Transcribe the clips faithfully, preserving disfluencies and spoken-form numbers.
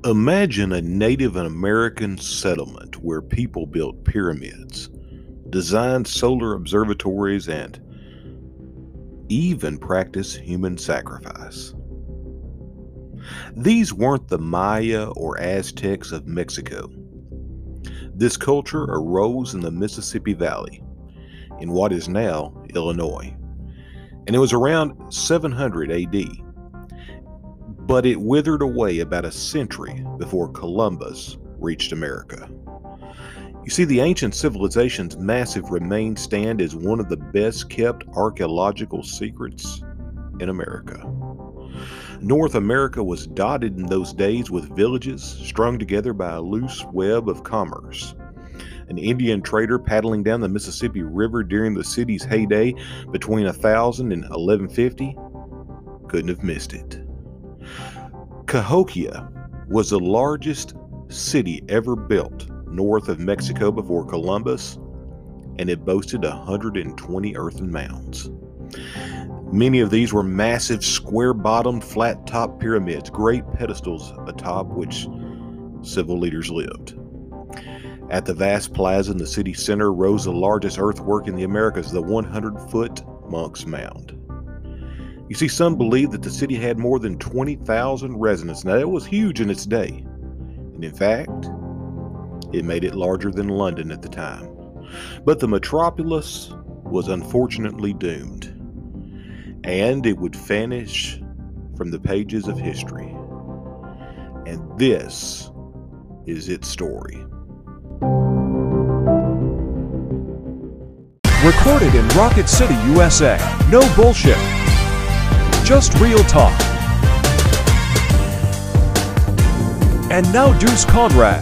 Imagine a Native American settlement where people built pyramids, designed solar observatories, and even practiced human sacrifice. These weren't the Maya or Aztecs of Mexico. This culture arose in the Mississippi Valley, in what is now Illinois, and it was around seven hundred A D. But it withered away about a century before Columbus reached America. You see, the ancient civilization's massive remains stand as one of the best kept archaeological secrets in America. North America was dotted in those days with villages strung together by a loose web of commerce. An Indian trader paddling down the Mississippi River during the city's heyday between one thousand and eleven fifty couldn't have missed it. Cahokia was the largest city ever built north of Mexico before Columbus, and it boasted one hundred twenty earthen mounds. Many of these were massive, square-bottomed, flat-topped pyramids, great pedestals atop which civil leaders lived. At the vast plaza in the city center rose the largest earthwork in the Americas, the one hundred foot Monk's Mound. You see, some believe that the city had more than twenty thousand residents. Now, that was huge in its day. And in fact, it made it larger than London at the time. But the metropolis was unfortunately doomed, and it would vanish from the pages of history. And this is its story. Recorded in Rocket City, U S A. No bullshit. Just real talk. And now Deuce Conrad.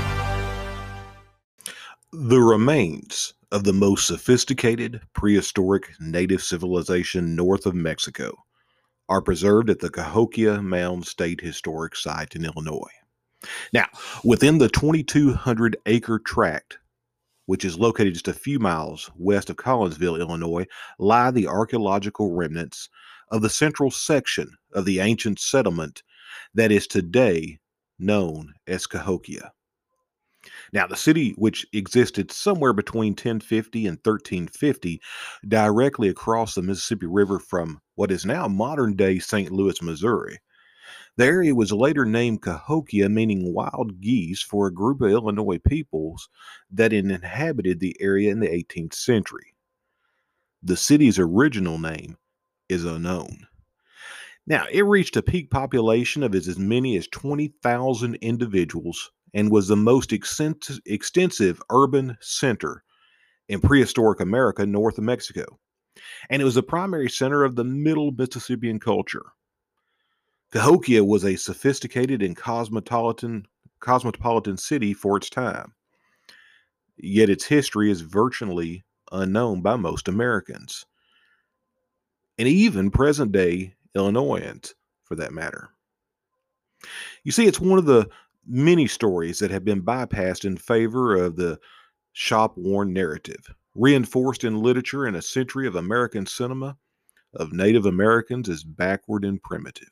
The remains of the most sophisticated prehistoric native civilization north of Mexico are preserved at the Cahokia Mound State Historic Site in Illinois. Now, within the twenty-two hundred acre tract, which is located just a few miles west of Collinsville, Illinois, lie the archaeological remnants of the central section of the ancient settlement that is today known as Cahokia. Now, the city, which existed somewhere between ten fifty and thirteen fifty, directly across the Mississippi River from what is now modern-day Saint Louis, Missouri. The area was later named Cahokia, meaning wild geese, for a group of Illinois peoples that had inhabited the area in the eighteenth century. The city's original name is unknown. Now, it reached a peak population of as many as twenty thousand individuals and was the most extensive, extensive urban center in prehistoric America north of Mexico. And it was the primary center of the Middle Mississippian culture. Cahokia was a sophisticated and cosmopolitan, cosmopolitan city for its time, yet its history is virtually unknown by most Americans, and even present-day Illinoisans, for that matter. You see, it's one of the many stories that have been bypassed in favor of the shop-worn narrative, reinforced in literature and a century of American cinema of Native Americans as backward and primitive.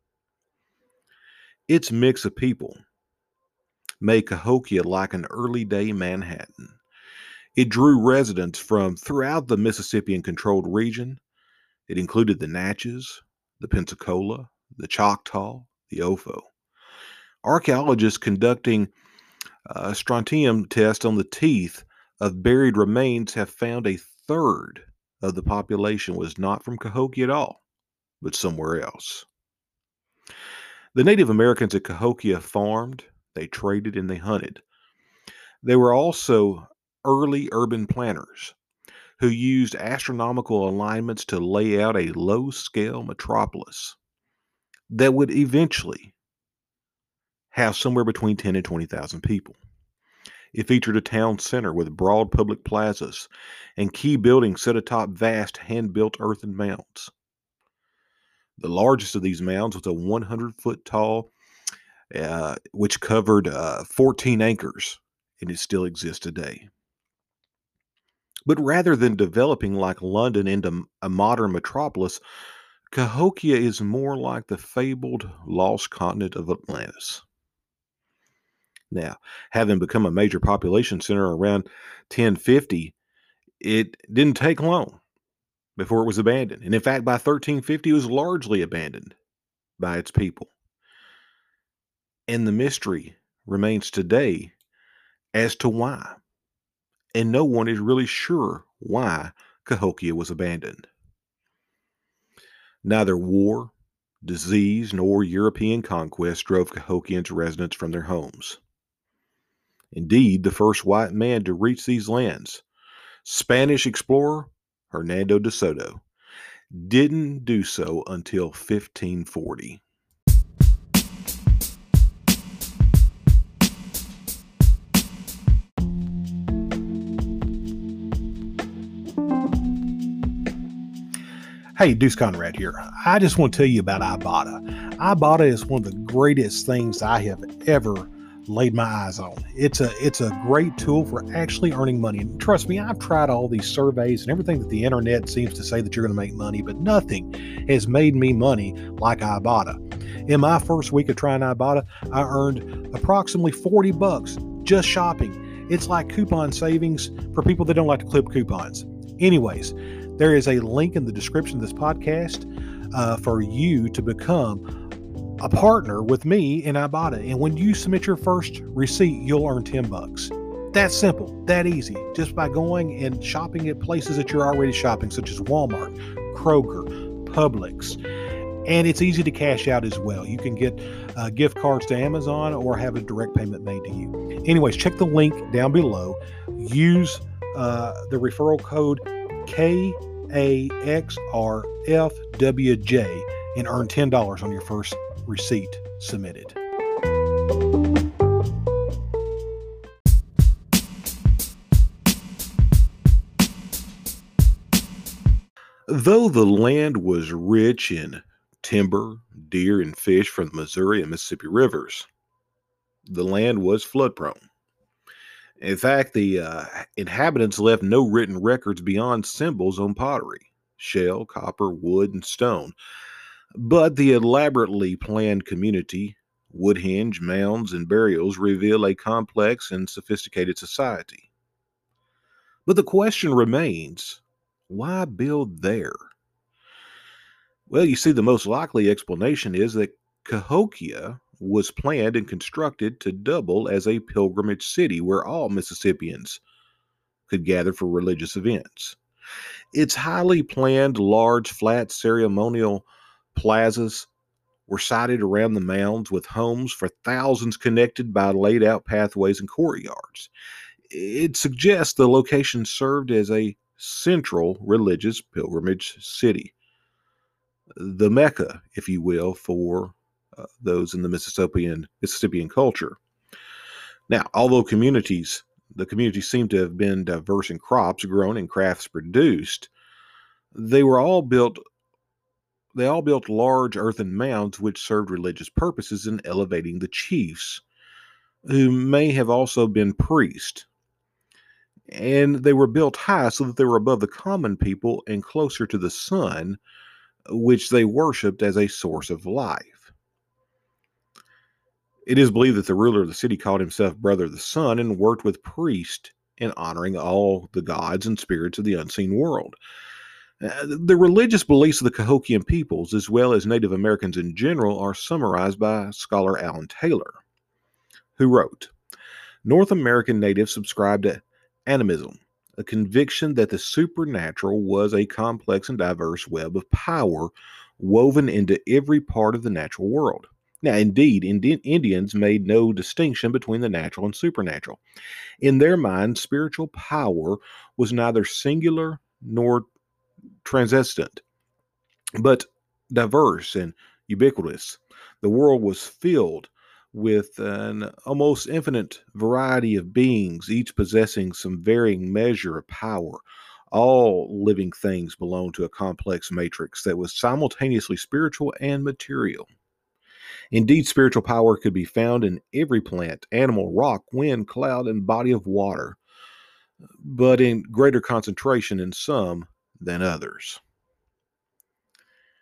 Its mix of people made Cahokia like an early-day Manhattan. It drew residents from throughout the Mississippian-controlled region. It included the Natchez, the Pensacola, the Choctaw, the Ofo. Archaeologists conducting a strontium test on the teeth of buried remains have found a third of the population was not from Cahokia at all, but somewhere else. The Native Americans at Cahokia farmed, they traded, and they hunted. They were also early urban planners who used astronomical alignments to lay out a low-scale metropolis that would eventually have somewhere between ten and twenty thousand people. It featured a town center with broad public plazas and key buildings set atop vast hand-built earthen mounds. The largest of these mounds was a one hundred foot tall, uh, which covered uh, fourteen acres, and it still exists today. But rather than developing like London into a modern metropolis, Cahokia is more like the fabled lost continent of Atlantis. Now, having become a major population center around ten fifty, it didn't take long before it was abandoned. And in fact, by thirteen fifty, it was largely abandoned by its people. And the mystery remains today as to why. And no one is really sure why Cahokia was abandoned. Neither war, disease, nor European conquest drove Cahokians residents from their homes. Indeed, the first white man to reach these lands, Spanish explorer Hernando de Soto, didn't do so until fifteen forty. Hey, Deuce Conrad here. I just want to tell you about Ibotta. Ibotta is one of the greatest things I have ever laid my eyes on. It's a it's a great tool for actually earning money. And trust me, I've tried all these surveys and everything that the internet seems to say that you're going to make money, but nothing has made me money like Ibotta. In my first week of trying Ibotta, I earned approximately forty bucks just shopping. It's like coupon savings for people that don't like to clip coupons. Anyways, there is a link in the description of this podcast uh, for you to become a partner with me in Ibotta. And when you submit your first receipt, you'll earn ten bucks. That's simple, that easy, just by going and shopping at places that you're already shopping, such as Walmart, Kroger, Publix. And it's easy to cash out as well. You can get uh, gift cards to Amazon or have a direct payment made to you. Anyways, check the link down below. Use uh, the referral code K A X R F W J and earn ten dollars on your first receipt submitted. Though the land was rich in timber, deer, and fish from the Missouri and Mississippi rivers, the land was flood prone. In fact, the uh, inhabitants left no written records beyond symbols on pottery, shell, copper, wood, and stone. But the elaborately planned community, Woodhenge, mounds, and burials reveal a complex and sophisticated society. But the question remains, why build there? Well, you see, the most likely explanation is that Cahokia was planned and constructed to double as a pilgrimage city where all Mississippians could gather for religious events. Its highly planned, large, flat ceremonial plazas were sited around the mounds with homes for thousands connected by laid out pathways and courtyards. It suggests the location served as a central religious pilgrimage city, the Mecca, if you will, for uh, those in the Mississippian Mississippian culture. Now, although communities, the communities seem to have been diverse in crops grown and crafts produced, they were all built. They all built large earthen mounds which served religious purposes in elevating the chiefs, who may have also been priests. And they were built high so that they were above the common people and closer to the sun, which they worshipped as a source of life. It is believed that the ruler of the city called himself Brother of the Sun and worked with priests in honoring all the gods and spirits of the unseen world. Uh, the religious beliefs of the Cahokian peoples, as well as Native Americans in general, are summarized by scholar Alan Taylor, who wrote, North American natives subscribed to animism, a conviction that the supernatural was a complex and diverse web of power woven into every part of the natural world. Now, indeed, Indi- Indians made no distinction between the natural and supernatural. In their mind, spiritual power was neither singular nor transcendent, but diverse and ubiquitous. The world was filled with an almost infinite variety of beings, each possessing some varying measure of power. All living things belonged to a complex matrix that was simultaneously spiritual and material. Indeed, spiritual power could be found in every plant, animal, rock, wind, cloud, and body of water, but in greater concentration in some than others.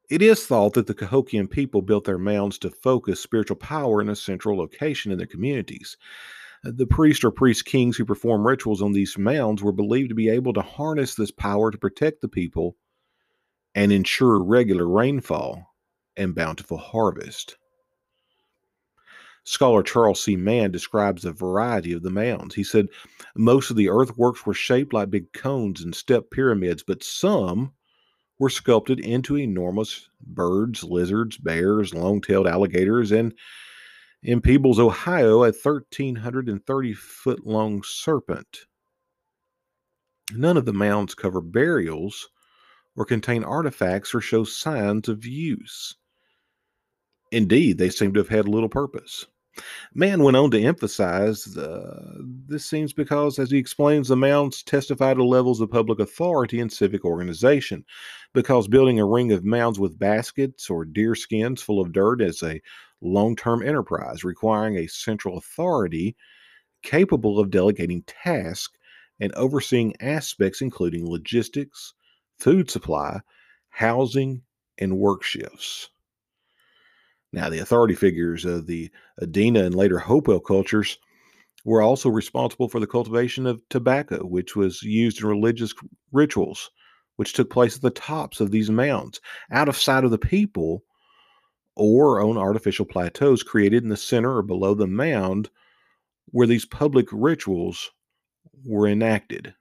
It is thought that the Cahokian people built their mounds to focus spiritual power in a central location in their communities. The priests or priest kings who performed rituals on these mounds were believed to be able to harness this power to protect the people and ensure regular rainfall and bountiful harvest. Scholar Charles C. Mann describes a variety of the mounds. He said most of the earthworks were shaped like big cones and step pyramids, but some were sculpted into enormous birds, lizards, bears, long-tailed alligators, and in Peebles, Ohio, a one thousand three hundred thirty foot long serpent. None of the mounds cover burials or contain artifacts or show signs of use. Indeed, they seem to have had little purpose. Mann went on to emphasize uh, this seems because, as he explains, the mounds testify to levels of public authority and civic organization. Because building a ring of mounds with baskets or deer skins full of dirt is a long-term enterprise requiring a central authority capable of delegating tasks and overseeing aspects including logistics, food supply, housing, and work shifts. Now, the authority figures of the Adena and later Hopewell cultures were also responsible for the cultivation of tobacco, which was used in religious rituals, which took place at the tops of these mounds, out of sight of the people, or on artificial plateaus created in the center or below the mound where these public rituals were enacted.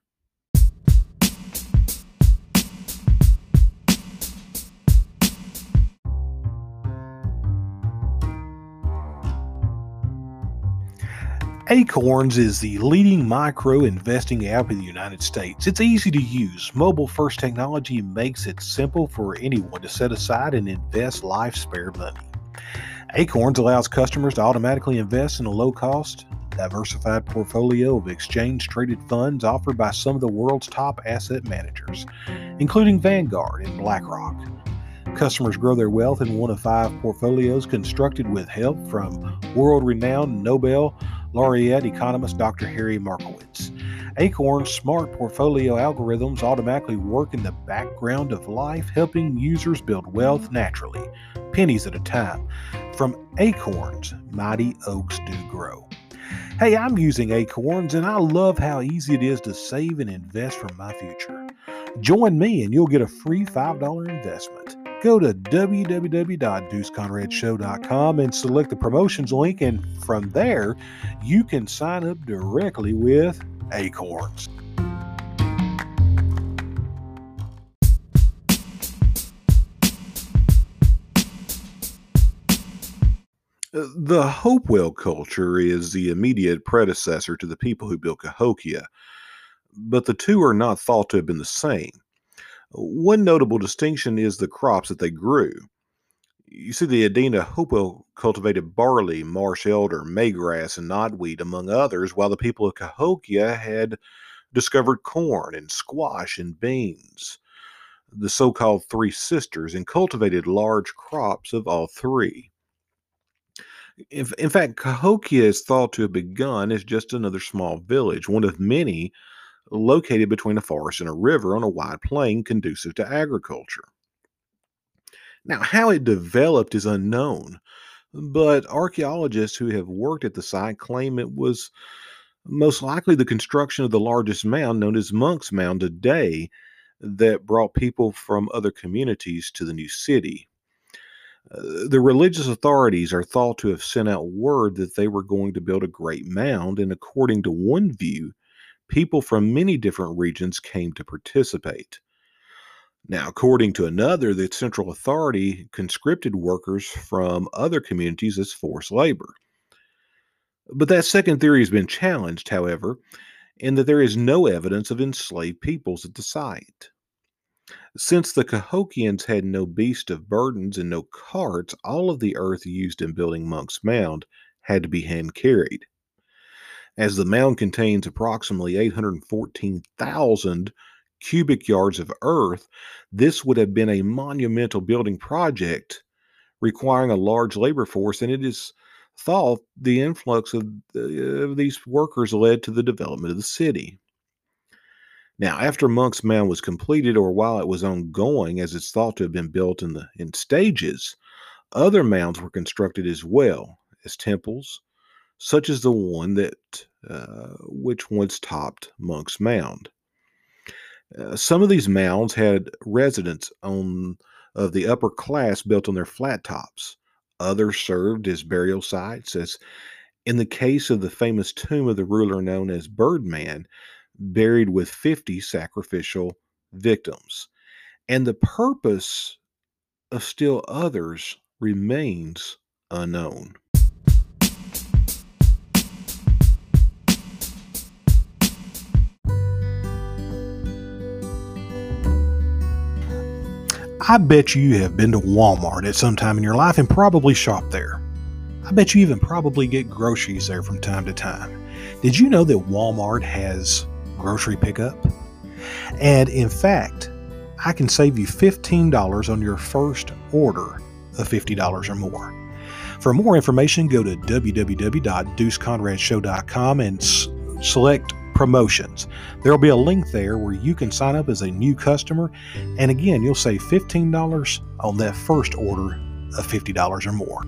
Acorns is the leading micro investing app in the United States. It's easy to use. Mobile-first technology makes it simple for anyone to set aside and invest life's spare money. Acorns allows customers to automatically invest in a low-cost, diversified portfolio of exchange-traded funds offered by some of the world's top asset managers, including Vanguard and BlackRock. Customers grow their wealth in one of five portfolios constructed with help from world-renowned Nobel laureate economist Doctor Harry Markowitz. Acorn's smart portfolio algorithms automatically work in the background of life, helping users build wealth naturally, pennies at a time. From Acorns, mighty oaks do grow. Hey, I'm using Acorns, and I love how easy it is to save and invest for my future. Join me, and you'll get a free five dollars investment. Go to w w w dot deuce conrad show dot com and select the promotions link, and from there, you can sign up directly with Acorns. The Hopewell culture is the immediate predecessor to the people who built Cahokia, but the two are not thought to have been the same. One notable distinction is the crops that they grew. You see, the Adena Hopewell cultivated barley, marsh elder, maygrass, and knotweed, among others, while the people of Cahokia had discovered corn and squash and beans, the so-called Three Sisters, and cultivated large crops of all three. In, in fact, Cahokia is thought to have begun as just another small village, one of many located between a forest and a river on a wide plain conducive to agriculture. Now, how it developed is unknown, but archaeologists who have worked at the site claim it was most likely the construction of the largest mound, known as Monk's Mound today, that brought people from other communities to the new city. Uh, the religious authorities are thought to have sent out word that they were going to build a great mound, and according to one view, people from many different regions came to participate. Now, according to another, the central authority conscripted workers from other communities as forced labor. But that second theory has been challenged, however, in that there is no evidence of enslaved peoples at the site. Since the Cahokians had no beast of burdens and no carts, all of the earth used in building Monk's Mound had to be hand-carried. As the mound contains approximately eight hundred fourteen thousand cubic yards of earth, this would have been a monumental building project requiring a large labor force, and it is thought the influx of, the, of these workers led to the development of the city. Now, after Monk's Mound was completed, or while it was ongoing, as it's thought to have been built in the in stages, other mounds were constructed as well as temples, such as the one that uh, which once topped Monk's Mound. Uh, some of these mounds had residents on of the upper class built on their flat tops. Others served as burial sites, as in the case of the famous tomb of the ruler known as Birdman, buried with fifty sacrificial victims. And the purpose of still others remains unknown. I bet you have been to Walmart at some time in your life and probably shopped there. I bet you even probably get groceries there from time to time. Did you know that Walmart has grocery pickup? And in fact, I can save you fifteen dollars on your first order of fifty dollars or more. For more information, go to w w w dot deuce conrad show dot com and s- select promotions. There will be a link there where you can sign up as a new customer, and again, you'll save fifteen dollars on that first order of fifty dollars or more.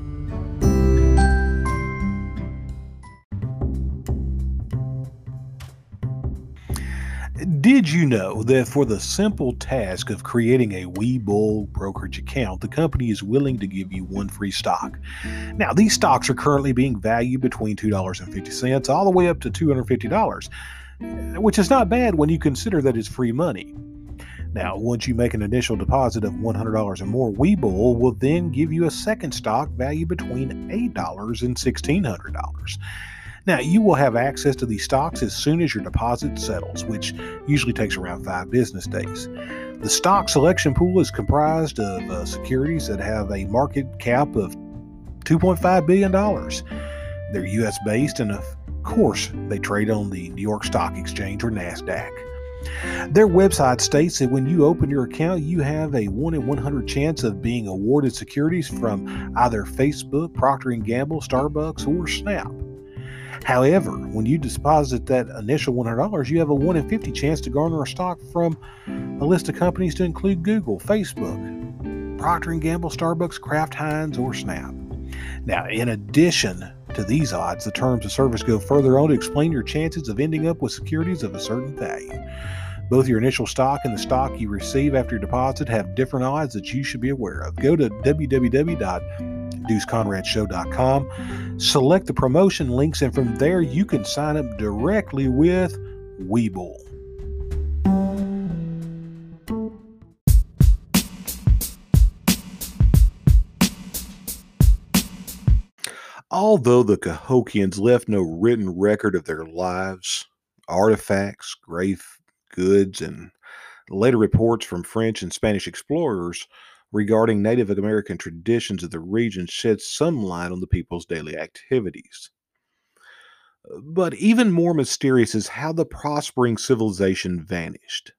Did you know that for the simple task of creating a Webull brokerage account, the company is willing to give you one free stock? Now, these stocks are currently being valued between two dollars and fifty cents all the way up to two hundred fifty dollars, which is not bad when you consider that it's free money. Now, once you make an initial deposit of one hundred dollars or more, Webull will then give you a second stock valued between eight dollars and one thousand six hundred dollars. Now, you will have access to these stocks as soon as your deposit settles, which usually takes around five business days. The stock selection pool is comprised of uh, securities that have a market cap of two point five billion dollars. They're U S based, and of course, they trade on the New York Stock Exchange or NASDAQ. Their website states that when you open your account, you have a one in one hundred chance of being awarded securities from either Facebook, Procter and Gamble, Starbucks, or Snap. However, when you deposit that initial one hundred dollars, you have a one in fifty chance to garner a stock from a list of companies to include Google, Facebook, Procter and Gamble, Starbucks, Kraft Heinz, or Snap. Now, in addition to these odds, the terms of service go further on to explain your chances of ending up with securities of a certain value. Both your initial stock and the stock you receive after your deposit have different odds that you should be aware of. Go to w w w dot deuce conrad show dot com, select the promotion links, and from there you can sign up directly with Webull. Although the Cahokians left no written record of their lives, artifacts, grave goods, and later reports from French and Spanish explorers regarding Native American traditions of the region shed some light on the people's daily activities. But even more mysterious is how the prospering civilization vanished.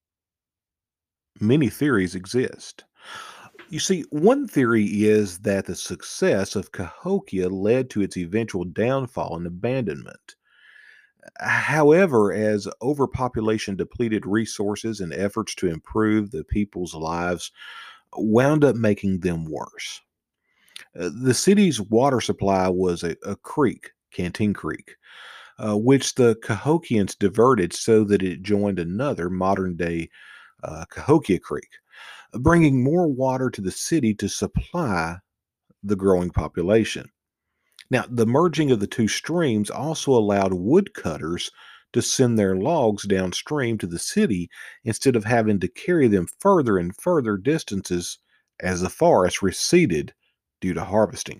Many theories exist. You see, one theory is that the success of Cahokia led to its eventual downfall and abandonment. However, as overpopulation depleted resources and efforts to improve the people's lives wound up making them worse. Uh, the city's water supply was a, a creek, Canteen Creek, uh, which the Cahokians diverted so that it joined another modern day uh, Cahokia Creek, bringing more water to the city to supply the growing population. Now, the merging of the two streams also allowed woodcutters to send their logs downstream to the city instead of having to carry them further and further distances as the forest receded due to harvesting.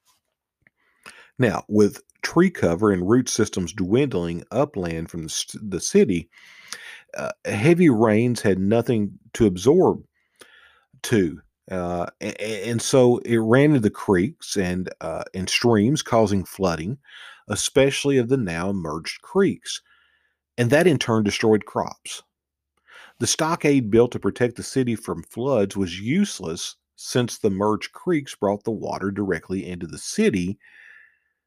Now, with tree cover and root systems dwindling upland from the, the city, uh, heavy rains had nothing to absorb to. Uh, and, and so it ran into the creeks and uh, and streams, causing flooding, especially of the now merged creeks. And that in turn destroyed crops. The stockade built to protect the city from floods was useless since the merged creeks brought the water directly into the city.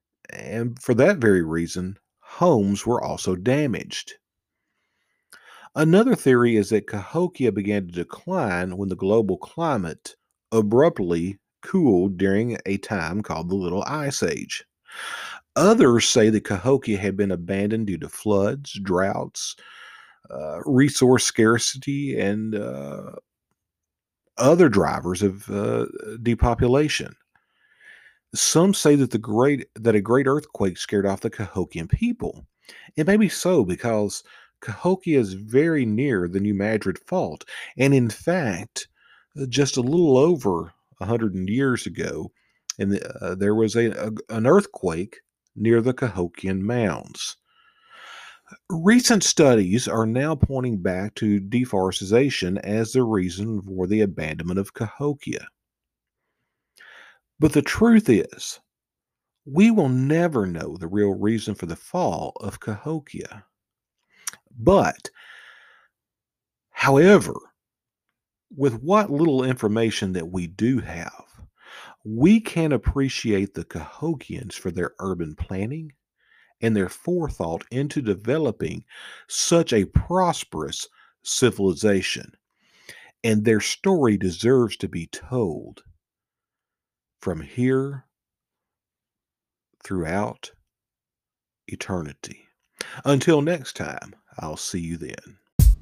And for that very reason, homes were also damaged. Another theory is that Cahokia began to decline when the global climate abruptly cooled during a time called the Little Ice Age. Others say that Cahokia had been abandoned due to floods, droughts, uh, resource scarcity, and uh, other drivers of uh, depopulation. Some say that the great that a great earthquake scared off the Cahokian people. It may be so because Cahokia is very near the New Madrid Fault, and in fact, uh, just a little over a hundred years ago, and the, uh, there was a, a an earthquake near the Cahokian Mounds. Recent studies are now pointing back to deforestation as the reason for the abandonment of Cahokia. But the truth is, we will never know the real reason for the fall of Cahokia. But, however, with what little information that we do have, we can appreciate the Cahokians for their urban planning and their forethought into developing such a prosperous civilization. And their story deserves to be told from here throughout eternity. Until next time, I'll see you then.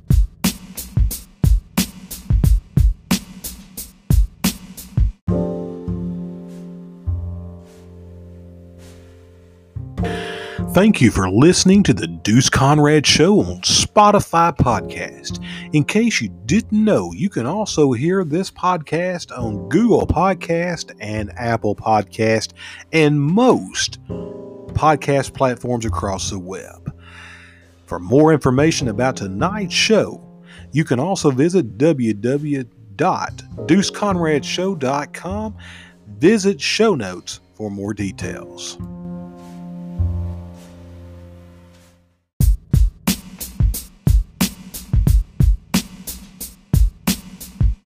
Thank you for listening to the Deuce Conrad Show on Spotify Podcast. In case you didn't know, you can also hear this podcast on Google Podcast and Apple Podcast and most podcast platforms across the web. For more information about tonight's show, you can also visit w w w dot deuce conrad show dot com. Visit show notes for more details.